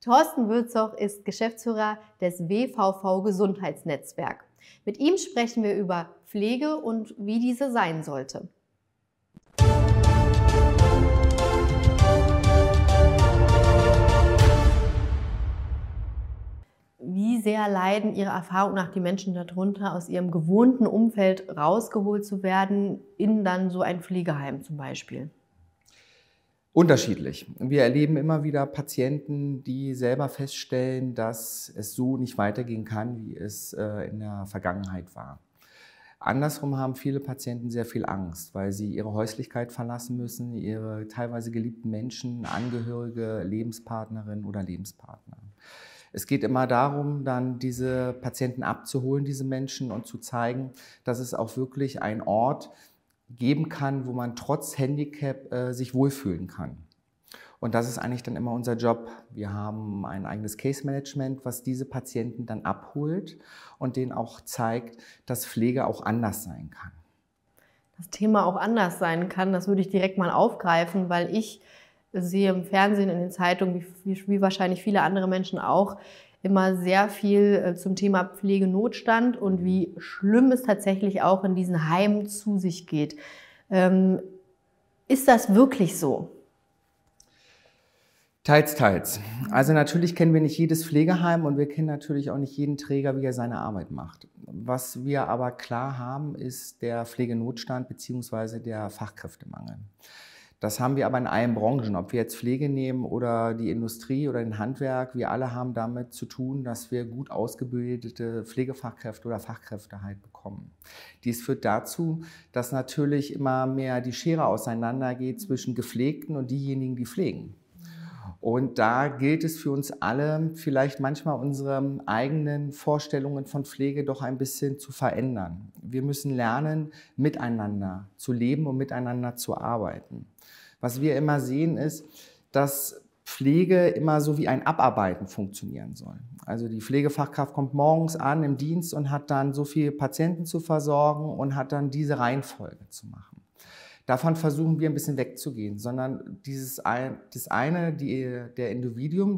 Thorsten Würzoch ist Geschäftsführer des WVV Gesundheitsnetzwerk. Mit ihm sprechen wir über Pflege und wie diese sein sollte. Wie sehr leiden Ihrer Erfahrung nach die Menschen darunter, aus ihrem gewohnten Umfeld rausgeholt zu werden, in dann so ein Pflegeheim zum Beispiel? Unterschiedlich. Wir erleben immer wieder Patienten, die selber feststellen, dass es so nicht weitergehen kann, wie es in der Vergangenheit war. Andersrum haben viele Patienten sehr viel Angst, weil sie ihre Häuslichkeit verlassen müssen, ihre teilweise geliebten Menschen, Angehörige, Lebenspartnerin oder Lebenspartner. Es geht immer darum, dann diese Patienten abzuholen, diese Menschen, und zu zeigen, dass es auch wirklich ein Ort geben kann, wo man trotz Handicap sich wohlfühlen kann. Und das ist eigentlich dann immer unser Job. Wir haben ein eigenes Case-Management, was diese Patienten dann abholt und denen auch zeigt, dass Pflege auch anders sein kann. Das Thema auch anders sein kann, das würde ich direkt mal aufgreifen, weil ich sehe im Fernsehen, in den Zeitungen, wie wahrscheinlich viele andere Menschen auch, immer sehr viel zum Thema Pflegenotstand und wie schlimm es tatsächlich auch in diesen Heimen zu sich geht. Ist das wirklich so? Teils, teils. Also natürlich kennen wir nicht jedes Pflegeheim und wir kennen natürlich auch nicht jeden Träger, wie er seine Arbeit macht. Was wir aber klar haben, ist der Pflegenotstand bzw. der Fachkräftemangel. Das haben wir aber in allen Branchen, ob wir jetzt Pflege nehmen oder die Industrie oder den Handwerk. Wir alle haben damit zu tun, dass wir gut ausgebildete Pflegefachkräfte oder Fachkräfte halt bekommen. Dies führt dazu, dass natürlich immer mehr die Schere auseinandergeht zwischen Gepflegten und diejenigen, die pflegen. Und da gilt es für uns alle, vielleicht manchmal unsere eigenen Vorstellungen von Pflege doch ein bisschen zu verändern. Wir müssen lernen, miteinander zu leben und miteinander zu arbeiten. Was wir immer sehen, ist, dass Pflege immer so wie ein Abarbeiten funktionieren soll. Also die Pflegefachkraft kommt morgens an im Dienst und hat dann so viele Patienten zu versorgen und hat dann diese Reihenfolge zu machen. Davon versuchen wir ein bisschen wegzugehen, sondern das Individuum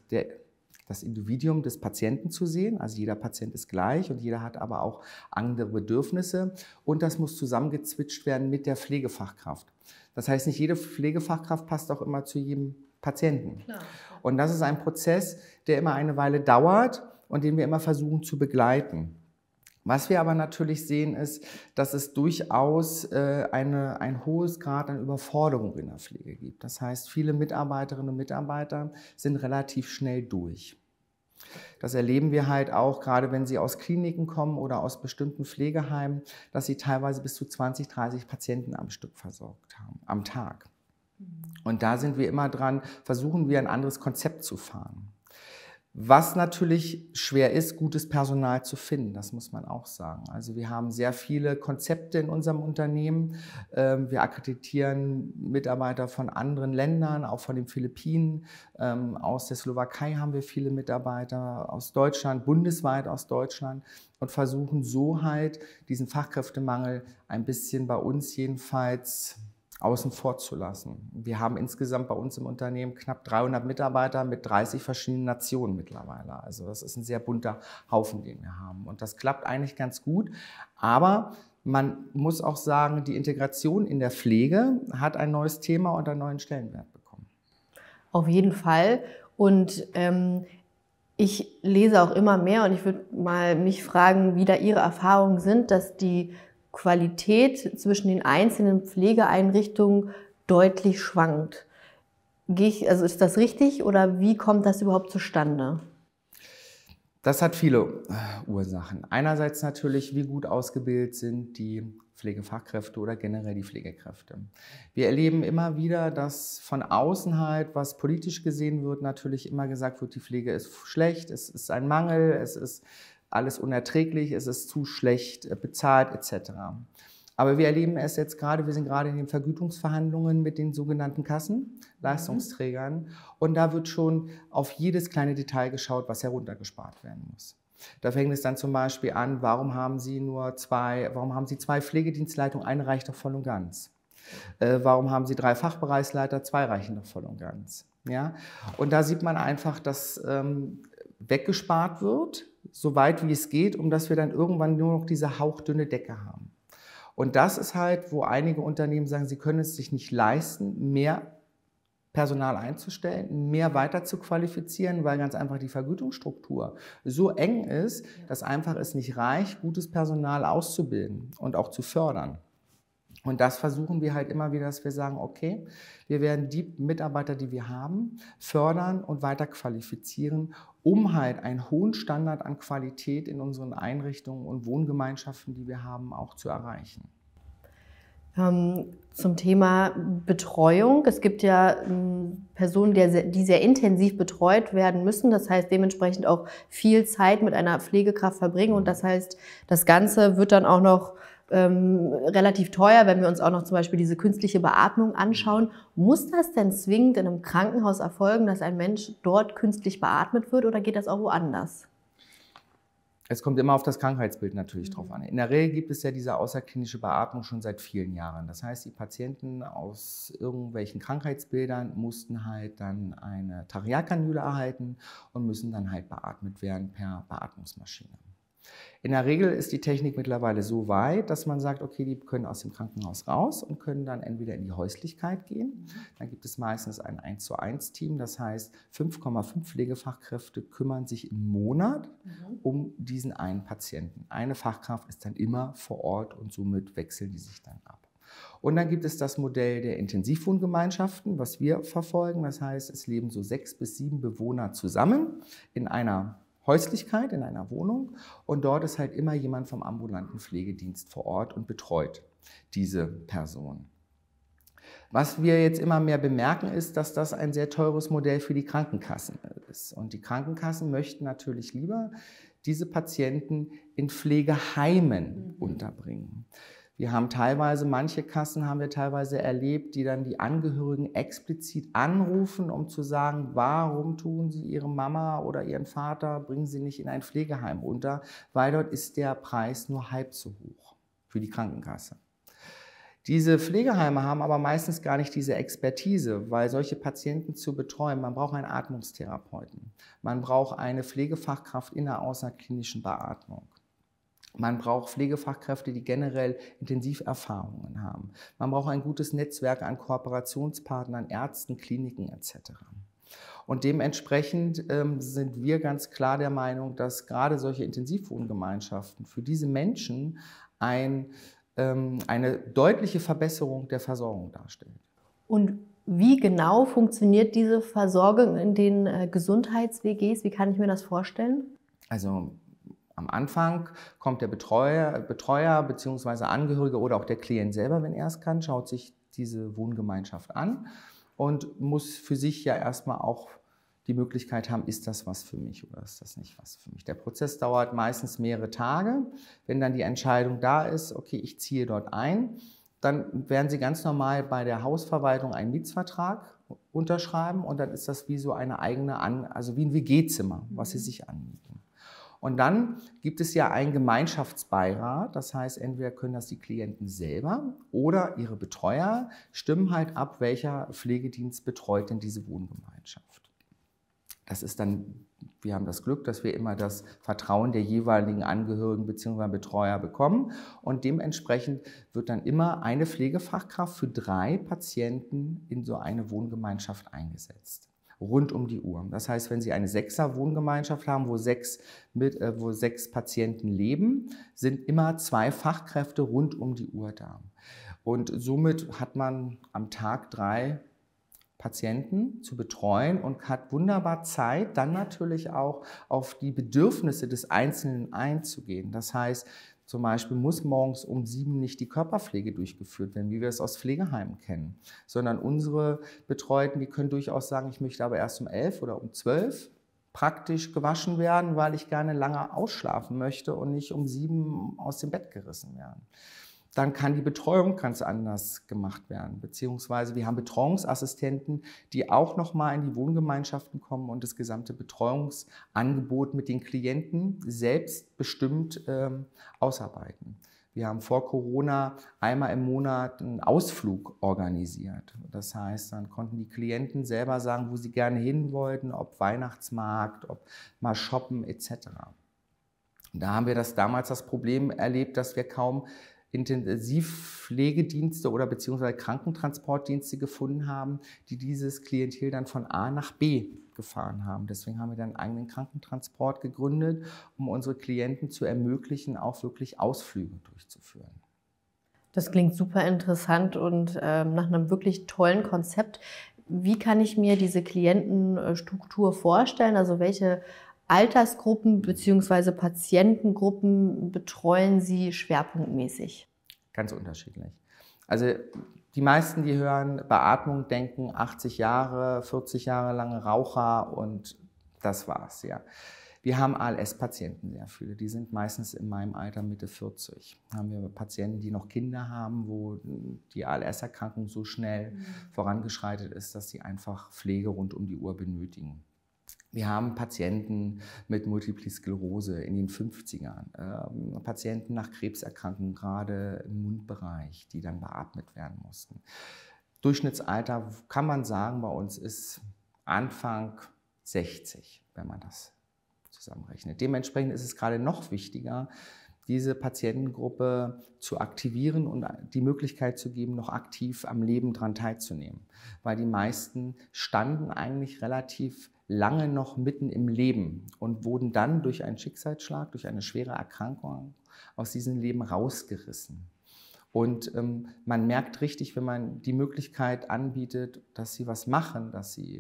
des Patienten zu sehen. Also jeder Patient ist gleich und jeder hat aber auch andere Bedürfnisse, und das muss zusammengezwitscht werden mit der Pflegefachkraft. Das heißt, nicht jede Pflegefachkraft passt auch immer zu jedem Patienten. Klar. Und das ist ein Prozess, der immer eine Weile dauert und den wir immer versuchen zu begleiten. Was wir aber natürlich sehen, ist, dass es durchaus ein hohes Grad an Überforderung in der Pflege gibt. Das heißt, viele Mitarbeiterinnen und Mitarbeiter sind relativ schnell durch. Das erleben wir halt auch, gerade wenn sie aus Kliniken kommen oder aus bestimmten Pflegeheimen, dass sie teilweise bis zu 20, 30 Patienten am Stück versorgt haben, am Tag. Und da sind wir immer dran, versuchen wir ein anderes Konzept zu fahren. Was natürlich schwer ist, gutes Personal zu finden, das muss man auch sagen. Also wir haben sehr viele Konzepte in unserem Unternehmen. Wir akkreditieren Mitarbeiter von anderen Ländern, auch von den Philippinen. Aus der Slowakei haben wir viele Mitarbeiter, aus Deutschland, bundesweit aus Deutschland, und versuchen so halt diesen Fachkräftemangel ein bisschen bei uns jedenfalls außen vor zu lassen. Wir haben insgesamt bei uns im Unternehmen knapp 300 Mitarbeiter mit 30 verschiedenen Nationen mittlerweile. Also das ist ein sehr bunter Haufen, den wir haben. Und das klappt eigentlich ganz gut. Aber man muss auch sagen, die Integration in der Pflege hat ein neues Thema und einen neuen Stellenwert bekommen. Auf jeden Fall. Und ich lese auch immer mehr, und ich würde mal mich fragen, wie da Ihre Erfahrungen sind, dass die Qualität zwischen den einzelnen Pflegeeinrichtungen deutlich schwankt. Also ist das richtig oder wie kommt das überhaupt zustande? Das hat viele Ursachen. Einerseits natürlich, wie gut ausgebildet sind die Pflegefachkräfte oder generell die Pflegekräfte. Wir erleben immer wieder, dass von außen halt, was politisch gesehen wird, natürlich immer gesagt wird, die Pflege ist schlecht, es ist ein Mangel, es ist alles unerträglich, es ist zu schlecht bezahlt etc. Aber wir erleben es jetzt gerade, wir sind gerade in den Vergütungsverhandlungen mit den sogenannten Kassenleistungsträgern, und da wird schon auf jedes kleine Detail geschaut, was heruntergespart werden muss. Da fängt es dann zum Beispiel an, warum haben Sie zwei Pflegedienstleitungen, eine reicht doch voll und ganz. Warum haben Sie 3 Fachbereichsleiter, 2 reichen doch voll und ganz. Ja? Und da sieht man einfach, dass weggespart wird, so weit wie es geht, um dass wir dann irgendwann nur noch diese hauchdünne Decke haben. Und das ist halt, wo einige Unternehmen sagen, sie können es sich nicht leisten, mehr Personal einzustellen, mehr weiter zu qualifizieren, weil ganz einfach die Vergütungsstruktur so eng ist, dass einfach es nicht reicht, gutes Personal auszubilden und auch zu fördern. Und das versuchen wir halt immer wieder, dass wir sagen, okay, wir werden die Mitarbeiter, die wir haben, fördern und weiter qualifizieren, um halt einen hohen Standard an Qualität in unseren Einrichtungen und Wohngemeinschaften, die wir haben, auch zu erreichen. Zum Thema Betreuung. Es gibt ja Personen, die sehr intensiv betreut werden müssen. Das heißt, dementsprechend auch viel Zeit mit einer Pflegekraft verbringen. Und das heißt, das Ganze wird dann auch noch relativ teuer, wenn wir uns auch noch zum Beispiel diese künstliche Beatmung anschauen. Muss das denn zwingend in einem Krankenhaus erfolgen, dass ein Mensch dort künstlich beatmet wird, oder geht das auch woanders? Es kommt immer auf das Krankheitsbild natürlich drauf an. In der Regel gibt es ja diese außerklinische Beatmung schon seit vielen Jahren. Das heißt, die Patienten aus irgendwelchen Krankheitsbildern mussten halt dann eine Trachealkanüle erhalten und müssen dann halt beatmet werden per Beatmungsmaschine. In der Regel ist die Technik mittlerweile so weit, dass man sagt, okay, die können aus dem Krankenhaus raus und können dann entweder in die Häuslichkeit gehen. Dann gibt es meistens ein 1:1-Team, das heißt 5,5 Pflegefachkräfte kümmern sich im Monat um diesen einen Patienten. Eine Fachkraft ist dann immer vor Ort und somit wechseln die sich dann ab. Und dann gibt es das Modell der Intensivwohngemeinschaften, was wir verfolgen. Das heißt, es leben so 6 bis 7 Bewohner zusammen in einer Häuslichkeit, in einer Wohnung, und dort ist halt immer jemand vom ambulanten Pflegedienst vor Ort und betreut diese Person. Was wir jetzt immer mehr bemerken, ist, dass das ein sehr teures Modell für die Krankenkassen ist. Und die Krankenkassen möchten natürlich lieber diese Patienten in Pflegeheimen unterbringen. Manche Kassen haben wir teilweise erlebt, die dann die Angehörigen explizit anrufen, um zu sagen, warum tun Sie Ihre Mama oder Ihren Vater, bringen Sie nicht in ein Pflegeheim unter, weil dort ist der Preis nur halb so hoch für die Krankenkasse. Diese Pflegeheime haben aber meistens gar nicht diese Expertise, weil solche Patienten zu betreuen, man braucht einen Atmungstherapeuten, man braucht eine Pflegefachkraft in der außerklinischen Beatmung. Man braucht Pflegefachkräfte, die generell Intensiverfahrungen haben. Man braucht ein gutes Netzwerk an Kooperationspartnern, Ärzten, Kliniken etc. Und dementsprechend sind wir ganz klar der Meinung, dass gerade solche Intensivwohngemeinschaften für diese Menschen eine deutliche Verbesserung der Versorgung darstellen. Und wie genau funktioniert diese Versorgung in den Gesundheits-WGs? Wie kann ich mir das vorstellen? Also am Anfang kommt der Betreuer bzw. Angehörige oder auch der Klient selber, wenn er es kann, schaut sich diese Wohngemeinschaft an und muss für sich ja erstmal auch die Möglichkeit haben, ist das was für mich oder ist das nicht was für mich. Der Prozess dauert meistens mehrere Tage. Wenn dann die Entscheidung da ist, okay, ich ziehe dort ein, dann werden Sie ganz normal bei der Hausverwaltung einen Mietsvertrag unterschreiben und dann ist das wie so eine eigene, also wie ein WG-Zimmer, was Sie sich anmieten. Und dann gibt es ja einen Gemeinschaftsbeirat, das heißt, entweder können das die Klienten selber oder ihre Betreuer stimmen halt ab, welcher Pflegedienst betreut denn diese Wohngemeinschaft. Das ist dann, wir haben das Glück, dass wir immer das Vertrauen der jeweiligen Angehörigen bzw. Betreuer bekommen und dementsprechend wird dann immer eine Pflegefachkraft für 3 Patienten in so eine Wohngemeinschaft eingesetzt. Rund um die Uhr. Das heißt, wenn Sie eine 6er-Wohngemeinschaft haben, wo 6 Patienten leben, sind immer 2 Fachkräfte rund um die Uhr da. Und somit hat man am Tag 3 Patienten zu betreuen und hat wunderbar Zeit, dann natürlich auch auf die Bedürfnisse des Einzelnen einzugehen. Das heißt, zum Beispiel muss morgens um 7 nicht die Körperpflege durchgeführt werden, wie wir es aus Pflegeheimen kennen, sondern unsere Betreuten, die können durchaus sagen, ich möchte aber erst um 11 oder um 12 praktisch gewaschen werden, weil ich gerne lange ausschlafen möchte und nicht um 7 aus dem Bett gerissen werden. Dann kann die Betreuung ganz anders gemacht werden, beziehungsweise wir haben Betreuungsassistenten, die auch nochmal in die Wohngemeinschaften kommen und das gesamte Betreuungsangebot mit den Klienten selbstbestimmt ausarbeiten. Wir haben vor Corona einmal im Monat einen Ausflug organisiert. Das heißt, dann konnten die Klienten selber sagen, wo sie gerne hin wollten, ob Weihnachtsmarkt, ob mal shoppen etc. Da haben wir damals das Problem erlebt, dass wir kaum Intensivpflegedienste oder beziehungsweise Krankentransportdienste gefunden haben, die dieses Klientel dann von A nach B gefahren haben. Deswegen haben wir dann einen eigenen Krankentransport gegründet, um unsere Klienten zu ermöglichen, auch wirklich Ausflüge durchzuführen. Das klingt super interessant und nach einem wirklich tollen Konzept. Wie kann ich mir diese Klientenstruktur vorstellen? Also welche Altersgruppen bzw. Patientengruppen betreuen Sie schwerpunktmäßig? Ganz unterschiedlich. Also die meisten, die hören Beatmung, denken 80 Jahre, 40 Jahre lange Raucher und das war's, ja. Wir haben ALS-Patienten, sehr viele. Die sind meistens in meinem Alter Mitte 40. Da haben wir Patienten, die noch Kinder haben, wo die ALS-Erkrankung so schnell vorangeschreitet ist, dass sie einfach Pflege rund um die Uhr benötigen. Wir haben Patienten mit Multiple Sklerose in den 50ern, Patienten nach Krebserkrankungen, gerade im Mundbereich, die dann beatmet werden mussten. Durchschnittsalter, kann man sagen, bei uns ist Anfang 60, wenn man das zusammenrechnet. Dementsprechend ist es gerade noch wichtiger, diese Patientengruppe zu aktivieren und die Möglichkeit zu geben, noch aktiv am Leben daran teilzunehmen. Weil die meisten standen eigentlich relativ lange noch mitten im Leben und wurden dann durch einen Schicksalsschlag, durch eine schwere Erkrankung aus diesem Leben rausgerissen. Und man merkt richtig, wenn man die Möglichkeit anbietet, dass sie was machen, dass sie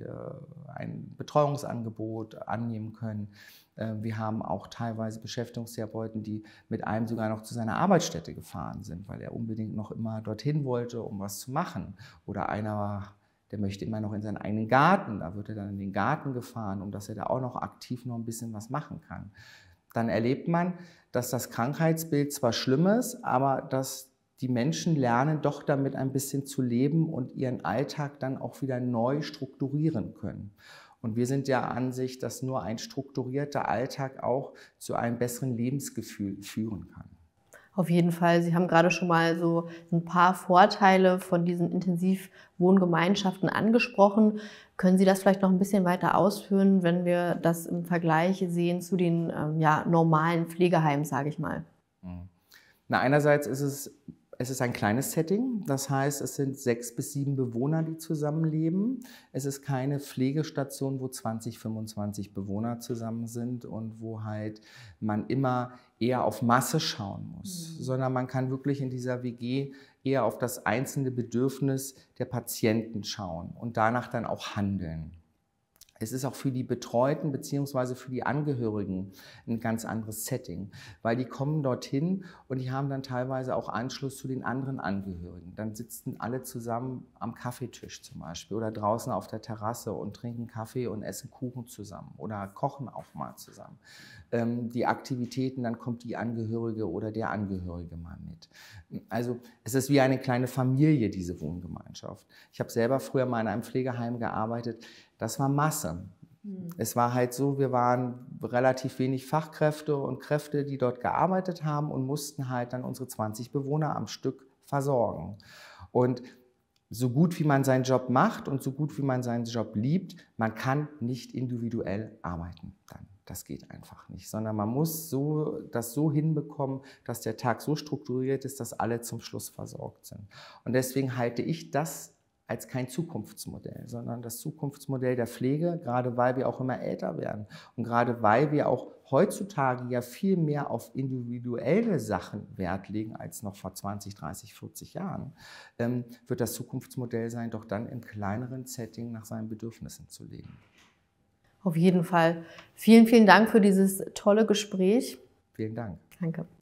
ein Betreuungsangebot annehmen können. Wir haben auch teilweise Beschäftigungstherapeuten, die mit einem sogar noch zu seiner Arbeitsstätte gefahren sind, weil er unbedingt noch immer dorthin wollte, um was zu machen. Oder einer, der möchte immer noch in seinen eigenen Garten, da wird er dann in den Garten gefahren, um dass er da auch noch aktiv noch ein bisschen was machen kann. Dann erlebt man, dass das Krankheitsbild zwar schlimm ist, aber dass die Menschen lernen, doch damit ein bisschen zu leben und ihren Alltag dann auch wieder neu strukturieren können. Und wir sind der Ansicht, dass nur ein strukturierter Alltag auch zu einem besseren Lebensgefühl führen kann. Auf jeden Fall. Sie haben gerade schon mal so ein paar Vorteile von diesen Intensivwohngemeinschaften angesprochen. Können Sie das vielleicht noch ein bisschen weiter ausführen, wenn wir das im Vergleich sehen zu den normalen Pflegeheimen, sage ich mal? Na, einerseits ist es ein kleines Setting, das heißt, es sind 6 bis 7 Bewohner, die zusammenleben. Es ist keine Pflegestation, wo 20, 25 Bewohner zusammen sind und wo halt man immer eher auf Masse schauen muss, sondern man kann wirklich in dieser WG eher auf das einzelne Bedürfnis der Patienten schauen und danach dann auch handeln. Es ist auch für die Betreuten bzw. für die Angehörigen ein ganz anderes Setting, weil die kommen dorthin und die haben dann teilweise auch Anschluss zu den anderen Angehörigen. Dann sitzen alle zusammen am Kaffeetisch zum Beispiel oder draußen auf der Terrasse und trinken Kaffee und essen Kuchen zusammen oder kochen auch mal zusammen. Die Aktivitäten, dann kommt die Angehörige oder der Angehörige mal mit. Also es ist wie eine kleine Familie, diese Wohngemeinschaft. Ich habe selber früher mal in einem Pflegeheim gearbeitet. Das war Masse. Es war halt so, wir waren relativ wenig Fachkräfte und Kräfte, die dort gearbeitet haben und mussten halt dann unsere 20 Bewohner am Stück versorgen. Und so gut wie man seinen Job macht und so gut wie man seinen Job liebt, man kann nicht individuell arbeiten dann. Das geht einfach nicht, sondern man muss das so hinbekommen, dass der Tag so strukturiert ist, dass alle zum Schluss versorgt sind. Und deswegen halte ich das als kein Zukunftsmodell, sondern das Zukunftsmodell der Pflege, gerade weil wir auch immer älter werden und gerade weil wir auch heutzutage ja viel mehr auf individuelle Sachen Wert legen als noch vor 20, 30, 40 Jahren, wird das Zukunftsmodell sein, doch dann im kleineren Setting nach seinen Bedürfnissen zu leben. Auf jeden Fall. Vielen, vielen Dank für dieses tolle Gespräch. Vielen Dank. Danke.